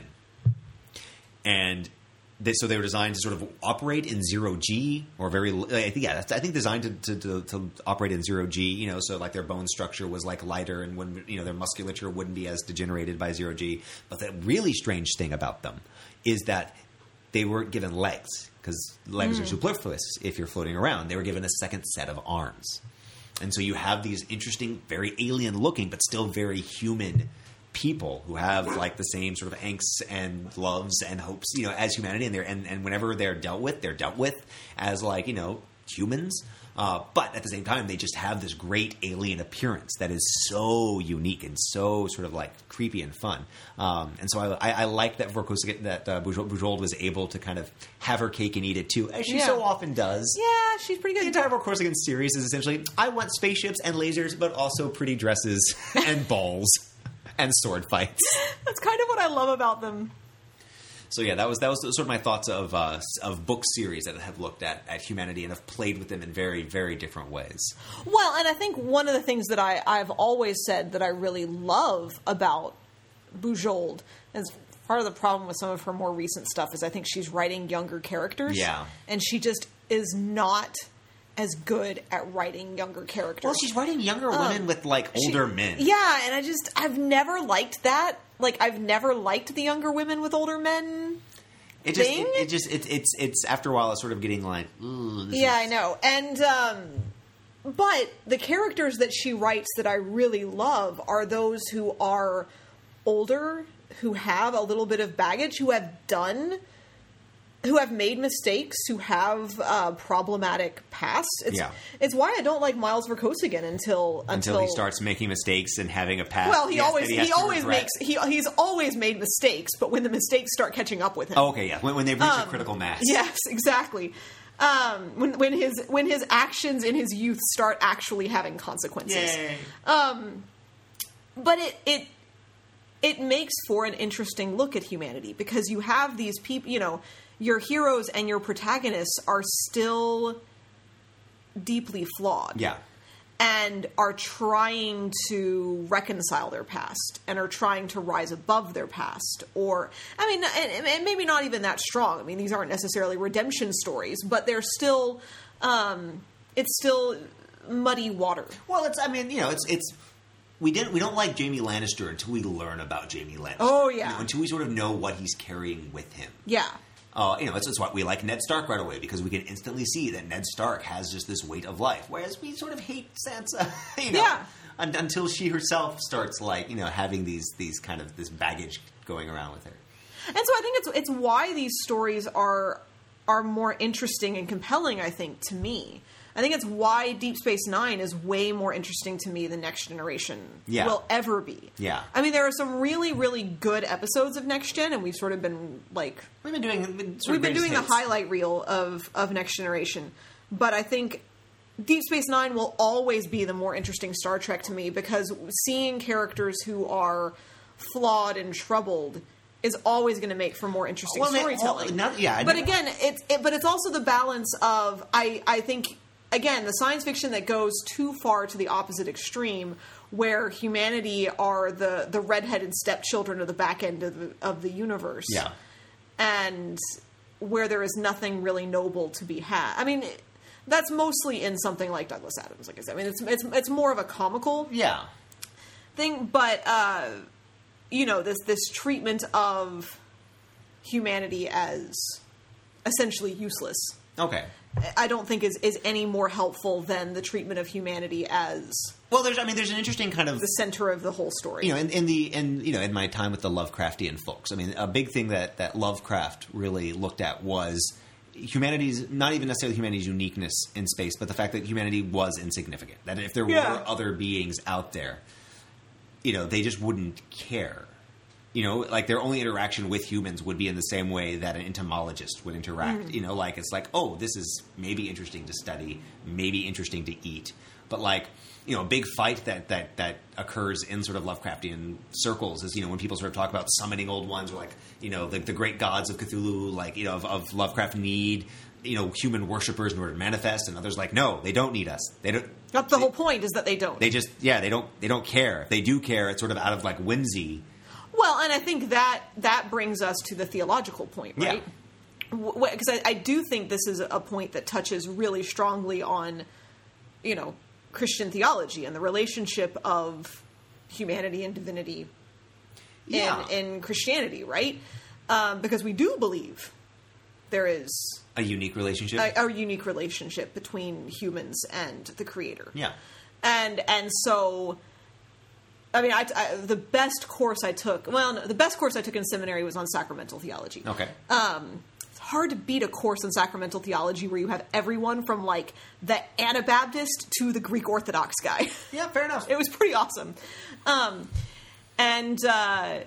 And they, so they were designed to sort of operate in zero G or very, I think, yeah, that's, I think designed to, to, to, to operate in zero G, you know, so like their bone structure was like lighter and when, you know, their musculature wouldn't be as degenerated by zero G. But the really strange thing about them is that they weren't given legs because legs mm. are superfluous if you're floating around. They were given a second set of arms. And so you have these interesting, very alien looking, but still very human people who have like the same sort of angsts and loves and hopes, you know, as humanity. And they're, and, and whenever they're dealt with, they're dealt with as like, you know, humans. Uh, but at the same time, they just have this great alien appearance that is so unique and so sort of like creepy and fun. Um, and so I, I, I like that Vorkosigan, that uh, Bujold, Bujold was able to kind of have her cake and eat it too, as she Yeah. so often does. Yeah, she's pretty The good. entire Vorkosigan series is essentially, I want spaceships and lasers, but also pretty dresses and balls and sword fights. That's kind of what I love about them. So yeah, that was that was sort of my thoughts of uh, of book series that have looked at, at humanity and have played with them in very, very different ways. Well, and I think one of the things that I, I've always said that I really love about Bujold, is part of the problem with some of her more recent stuff, is I think she's writing younger characters. Yeah. And she just is not as good at writing younger characters. Well, she's writing younger women Um, with like older She- men. Yeah, and I just, I've never liked that. Like, I've never liked the younger women with older men. It just, thing? it, it just, it, it's, it's after a while, it's sort of getting like, ooh, this Yeah, is- I know. And, um, but the characters that she writes that I really love are those who are older, who have a little bit of baggage, who have done, who have made mistakes, who have uh, problematic pasts. It's, Yeah. it's why I don't like Miles Verkosigan until, until until he starts making mistakes and having a past. Well, he yes, always that he, has to always regret. makes he he's always made mistakes, but when the mistakes start catching up with him, Oh, okay, yeah. When, when they reach a critical mass. yes, exactly. Um, when when his when his actions in his youth start actually having consequences, Yay. but it it it makes for an interesting look at humanity because you have these people, you know, your heroes and your protagonists are still deeply flawed. Yeah. And are trying to reconcile their past and are trying to rise above their past. Or, I mean, and, and maybe not even that strong. I mean, these aren't necessarily redemption stories, but they're still, um, it's still muddy water. Well, it's, I mean, you know, it's, it's, we didn't, we don't like Jaime Lannister until we learn about Jaime Lannister. Oh, yeah. You know, until we sort of know what he's carrying with him. Yeah. Uh, you know, it's, it's why we like Ned Stark right away, because we can instantly see that Ned Stark has just this weight of life, whereas we sort of hate Sansa, you know, Yeah. un- until she herself starts, like, you know, having these these kind of this baggage going around with her. And so I think it's it's why these stories are are more interesting and compelling, I think, to me. I think it's why Deep Space Nine is way more interesting to me than Next Generation Yeah. will ever be. Yeah. I mean, there are some really, really good episodes of Next Gen, and we've sort of been, like... We've been doing we've been, sort We've of been greatest doing the hits. highlight reel of, of Next Generation. But I think Deep Space Nine will always be the more interesting Star Trek to me, because seeing characters who are flawed and troubled is always going to make for more interesting Well, they- storytelling. all- not- yeah, I but know. again, it's it, but it's also the balance of I I think again the science fiction that goes too far to the opposite extreme, where humanity are the the redheaded stepchildren of the back end of the, of the universe. Yeah. And where there is nothing really noble to be had. I mean, that's mostly in something like Douglas Adams. Like I said, I mean, it's it's it's more of a comical Yeah. thing, but uh, you know, this this treatment of humanity as essentially useless, Okay. I don't think is is any more helpful than the treatment of humanity as Well, there's I mean, there's an interesting kind of the center of the whole story. you know, in, in the in you know, in my time with the Lovecraftian folks, I mean, a big thing that that Lovecraft really looked at was humanity's not even necessarily humanity's uniqueness in space, but the fact that humanity was insignificant. That if there Yeah. were other beings out there, you know, they just wouldn't care. You know, like their only interaction with humans would be in the same way that an entomologist would interact. You know, like it's like, oh, this is maybe interesting to study, maybe interesting to eat, but like, you know, a big fight that that that occurs in sort of Lovecraftian circles is, you know, when people sort of talk about summoning old ones, or like, you know, the, the great gods of Cthulhu, like, you know, of, of Lovecraft need, you know, human worshippers in order to manifest, and others like, no, they don't need us. They don't. That's the they, whole point, is that they don't. They just, yeah, they don't. They don't care. If they do care, it's sort of out of like whimsy. Well, and I think that that brings us to the theological point, right? Because I, I do think this is a point that touches really strongly on, you know, Christian theology and the relationship of humanity and divinity Yeah. in, in Christianity, right? Um, because we do believe there is A unique relationship. a, a unique relationship between humans and the Creator. yeah. And and so, I mean, I, I, the best course I took, well, no, the best course I took in seminary was on sacramental theology. Okay. It's hard to beat a course in sacramental theology where you have everyone from, like, the Anabaptist to the Greek Orthodox guy. Yeah, fair enough. It was pretty awesome. Um, and uh, I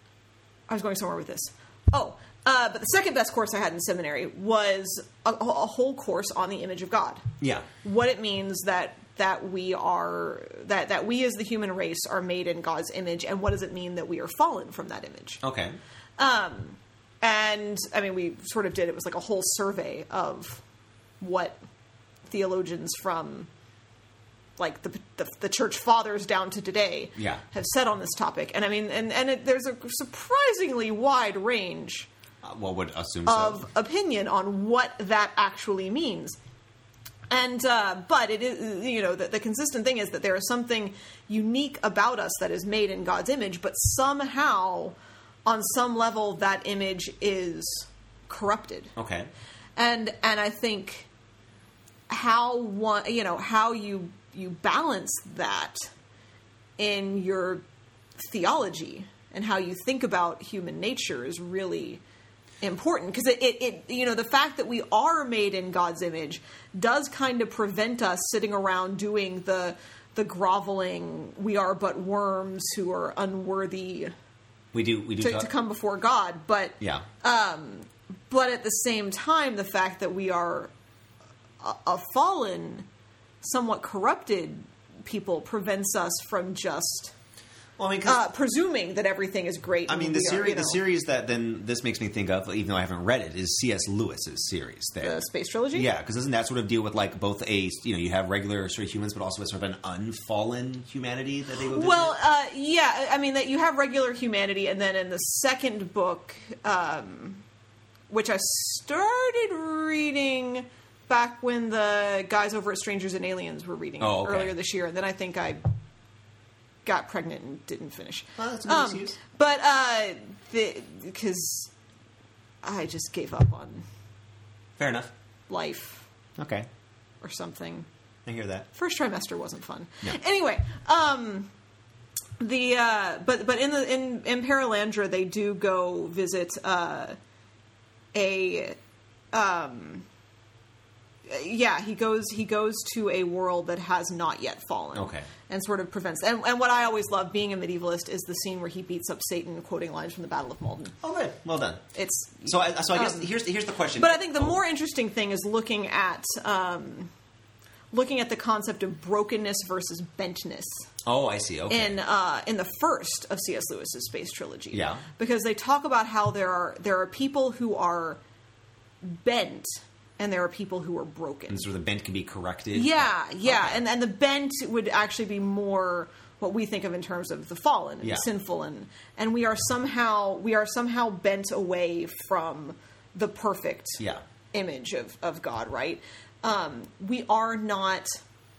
was going somewhere with this. Oh, uh, but the second best course I had in seminary was a, a whole course on the image of God. Yeah. What it means that that we are that that we as the human race are made in God's image, and what does it mean that we are fallen from that image? Okay. Um, and I mean, we sort of did, it was like a whole survey of what theologians from like the, the the church fathers down to today Yeah. have said on this topic. And I mean, and, and it, there's a surprisingly wide range Uh, well, would assume of so. opinion on what that actually means. And, uh, but it is, you know, the, the consistent thing is that there is something unique about us that is made in God's image, but somehow, on some level, that image is corrupted. Okay. And, and I think how one, you know, how you, you balance that in your theology and how you think about human nature is really important, because it, it, it, you know, the fact that we are made in God's image does kind of prevent us sitting around doing the the groveling, we are but worms who are unworthy We do. We do. to, talk- to come before God. But Yeah. but at the same time, the fact that we are a, a fallen, somewhat corrupted people prevents us from just well, I mean, 'cause- uh, presuming that everything is great. I and mean, the we are, series, you know, the series that then this makes me think of, even though I haven't read it, is C S. Lewis's series. There. the space trilogy. Yeah, because doesn't that sort of deal with like both a you know you have regular sort of humans, but also a sort of an unfallen humanity that they go visit? Well, uh, yeah, I mean that you have regular humanity, and then in the second book, um, which I started reading back when the guys over at Strangers and Aliens were reading Oh, it okay. earlier this year, and then I think I got pregnant and didn't finish. Well, that's a good Um, excuse. But uh, because I just gave up on Fair enough. life Okay. or something. I hear that. First trimester wasn't fun. No. Anyway, um, the uh, but but in the in in Paralandra they do go visit uh, a um, yeah he goes he goes to a world that has not yet fallen. Okay. And sort of prevents and and what I always love being a medievalist is the scene where he beats up Satan quoting lines from the Battle of Malden. Oh, good. Well done. It's So I, so I guess Um, here's here's the question. But I think the Oh. more interesting thing is looking at um, looking at the concept of brokenness versus bentness Oh, I see. Okay. in uh, in the first of C S Lewis's space trilogy. Yeah. Because they talk about how there are there are people who are bent and there are people who are broken. and so the bent can be corrected. Yeah, yeah, Okay. and and the bent would actually be more what we think of in terms of the fallen and Yeah. the sinful, and and we are somehow we are somehow bent away from the perfect Yeah. image of of God, right? Um, we are not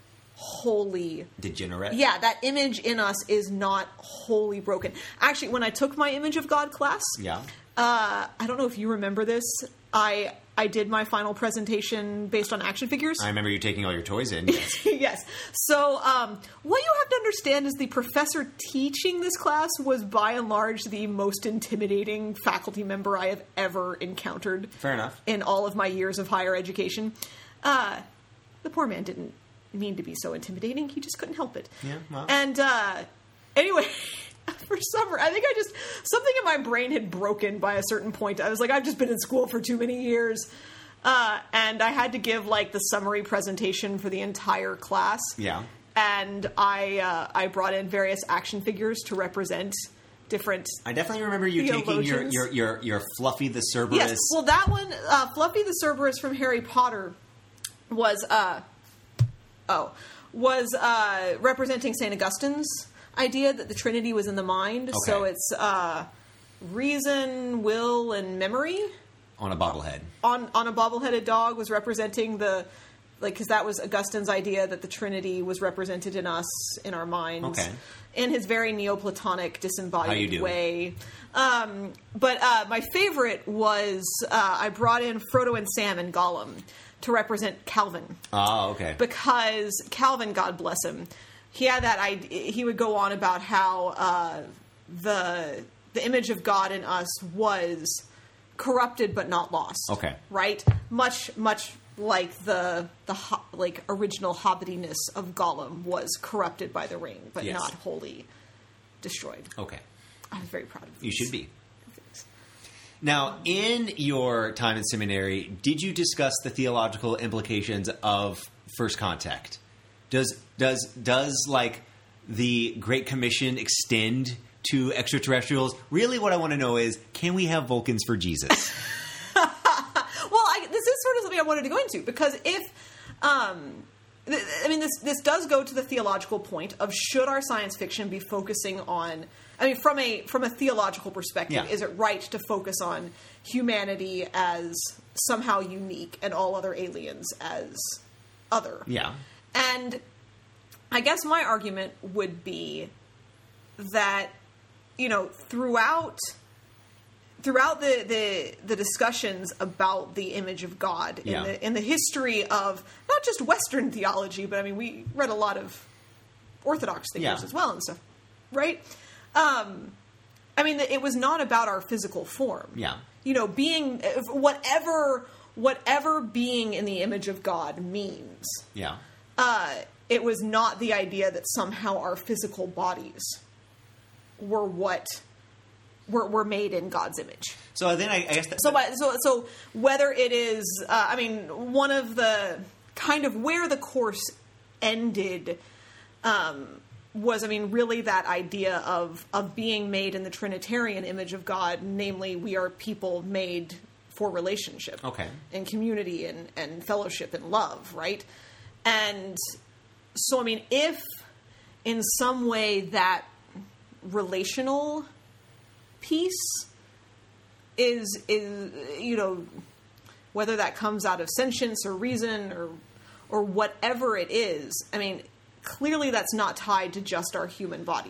wholly. Degenerate. Yeah, that image in us is not wholly broken. Actually, when I took my image of God class, Yeah. uh, I don't know if you remember this. I I did my final presentation based on action figures. I remember you taking all your toys in. Yes. Yes. So, um, what you have to understand is the professor teaching this class was by and large the most intimidating faculty member I have ever encountered. Fair enough. In all of my years of higher education. Uh, the poor man didn't mean to be so intimidating. He just couldn't help it. Yeah, well. And, uh, anyway... For summer, I think I just something in my brain had broken by a certain point. I was like, I've just been in school for too many years, uh, and I had to give like the summary presentation for the entire class. Yeah. And I uh, I brought in various action figures to represent different. I definitely remember you taking your, Theologians. your, your, your Fluffy the Cerberus. Yes, well, that one, uh, Fluffy the Cerberus from Harry Potter, was uh, oh was uh, representing Saint Augustine's idea that the Trinity was in the mind. Okay. So it's uh, reason, will, and memory. on a bobblehead. On on a bobbleheaded dog was representing the like because that was Augustine's idea that the Trinity was represented in us in our minds. Okay. In his very Neoplatonic, How you disembodied do? way. Um, but uh, my favorite was uh, I brought in Frodo and Sam and Gollum to represent Calvin. Oh, okay. Because Calvin, God bless him, he had that idea. He would go on about how uh, the the image of God in us was corrupted but not lost. Okay. Right? Much much like the the ho- like original hobbitiness of Gollum was corrupted by the ring, but Yes. not wholly destroyed. okay. I was very proud of You these should be. things. Now, in your time in seminary, did you discuss the theological implications of First Contact? Does does does like the Great Commission extend to extraterrestrials? Really, what I want to know is, can we have Vulcans for Jesus? Well, I, this is sort of something I wanted to go into because if, um, th- I mean, this this does go to the theological point of should our science fiction be focusing on? I mean, from a from a theological perspective, Yeah. is it right to focus on humanity as somehow unique and all other aliens as other? Yeah. And I guess my argument would be that, you know, throughout throughout the, the, the discussions about the image of God in Yeah. the in the history of not just Western theology, but I mean we read a lot of Orthodox thinkers Yeah. as well and stuff, right? Um, I mean, it was not about our physical form. Yeah. You know, being whatever whatever being in the image of God means. Yeah. Uh, it was not the idea that somehow our physical bodies were what were, were made in God's image. So then I, I guess that, So, by- so, so whether it is, uh, I mean, one of the kind of where the course ended um, was, I mean, really that idea of of being made in the Trinitarian image of God, namely, we are people made for relationship, Okay. and community, and and fellowship and love, right? And so, I mean, if in some way that relational piece is is you know whether that comes out of sentience or reason or or whatever it is, I mean, clearly that's not tied to just our human bodies.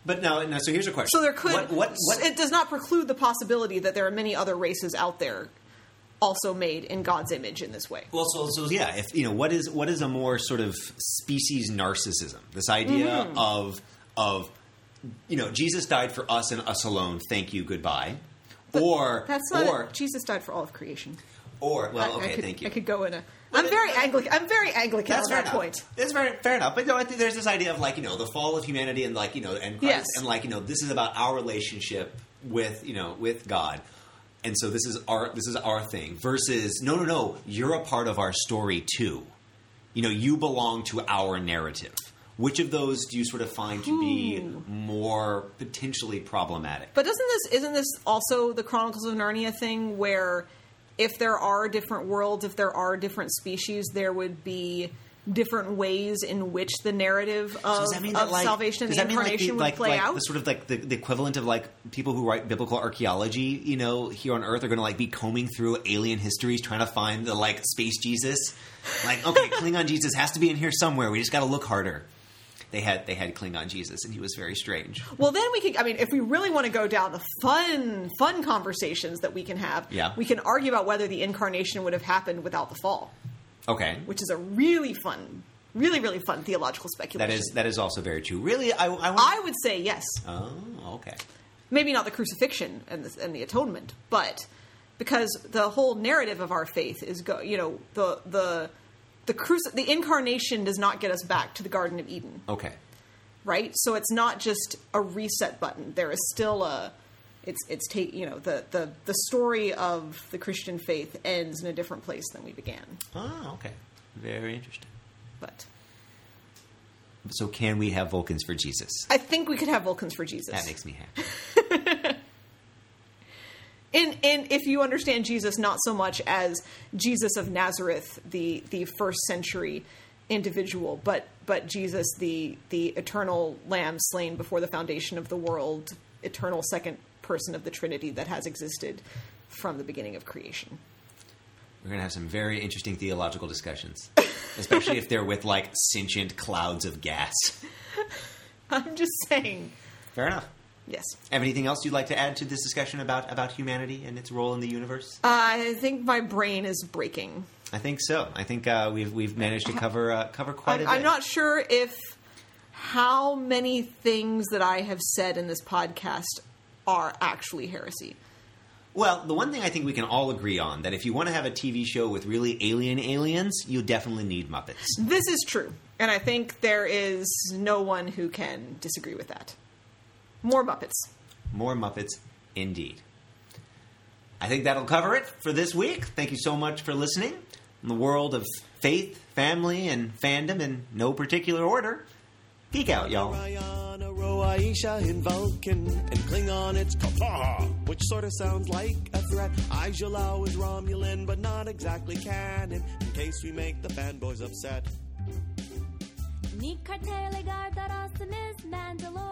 But no, no. So here's a question. So there could. What, what, what, it does not preclude the possibility that there are many other races out there also made in God's image in this way. Well, so, so yeah, if you know, what is what is a more sort of species narcissism? This idea mm-hmm. of of you know, Jesus died for us and us alone. Thank you, goodbye. But or that's not or it. Jesus died for all of creation. Or well, I, okay, I could, thank you. I could go in a. I'm very Anglican. I'm very Anglican That's on that enough. point. It's very fair enough. But you know, I think there's this idea of like you know the fall of humanity and like you know and Christ Yes. and like you know this is about our relationship with you know with God. And so this is our this is our thing versus no no no you're a part of our story too. You know, you belong to our narrative. Which of those do you sort of find to be Ooh. more potentially problematic? But doesn't this isn't this also the Chronicles of Narnia thing where if there are different worlds, if there are different species, there would be different ways in which the narrative of, So does that mean that, of like, salvation and does the that mean, like, incarnation the- would like, play like out? The sort of like the, the equivalent of like people who write biblical archaeology, you know, here on Earth are going to like be combing through alien histories trying to find the like space Jesus. Like, okay, Klingon Jesus has to be in here somewhere. We just got to look harder. They had they had Klingon Jesus, and he was very strange. Well, then we could. I mean, if we really want to go down the fun, fun conversations that we can have, Yeah. we can argue about whether the incarnation would have happened without the fall, Okay, which is a really fun, really, really fun theological speculation. that is that is also very true. Really, I I, want... I would say yes. Oh, okay. Maybe not the crucifixion and the, and the atonement, but because the whole narrative of our faith is, go, you know, the the the cruci- the incarnation does not get us back to the Garden of Eden, Okay. right? So it's not just a reset button. There is still a it's it's take you know the the the story of the Christian faith ends in a different place than we began. Oh, okay. Very interesting. But So can we have Vulcans for Jesus? I think we could have Vulcans for Jesus. That makes me happy. In, in if you understand Jesus not so much as Jesus of Nazareth, the, the first century individual, but but Jesus, the the eternal Lamb slain before the foundation of the world, eternal second person of the Trinity that has existed from the beginning of creation. We're going to have some very interesting theological discussions, especially if they're with like sentient clouds of gas. I'm just saying. Fair enough. Yes. Have anything else you'd like to add to this discussion about, about humanity and its role in the universe? I think my brain is breaking. I think so. I think uh, we've we've managed to cover uh, cover quite I'm, a bit. I'm not sure if how many things that I have said in this podcast are actually heresy. Well, the one thing I think we can all agree on, that if you want to have a T V show with really alien aliens, you definitely need Muppets. This is true. And I think there is no one who can disagree with that. More Muppets. More Muppets, indeed. I think that'll cover it for this week. Thank you so much for listening. In the world of faith, family, and fandom in no particular order, peek out, y'all. Ryan, Aisha in Vulcan, and Klingon it's Kapaha, which sort of sounds like a threat. Aijalau is Romulan, but not exactly canon, in case we make the fanboys upset. Ni kartelegar darasımız Mandalore.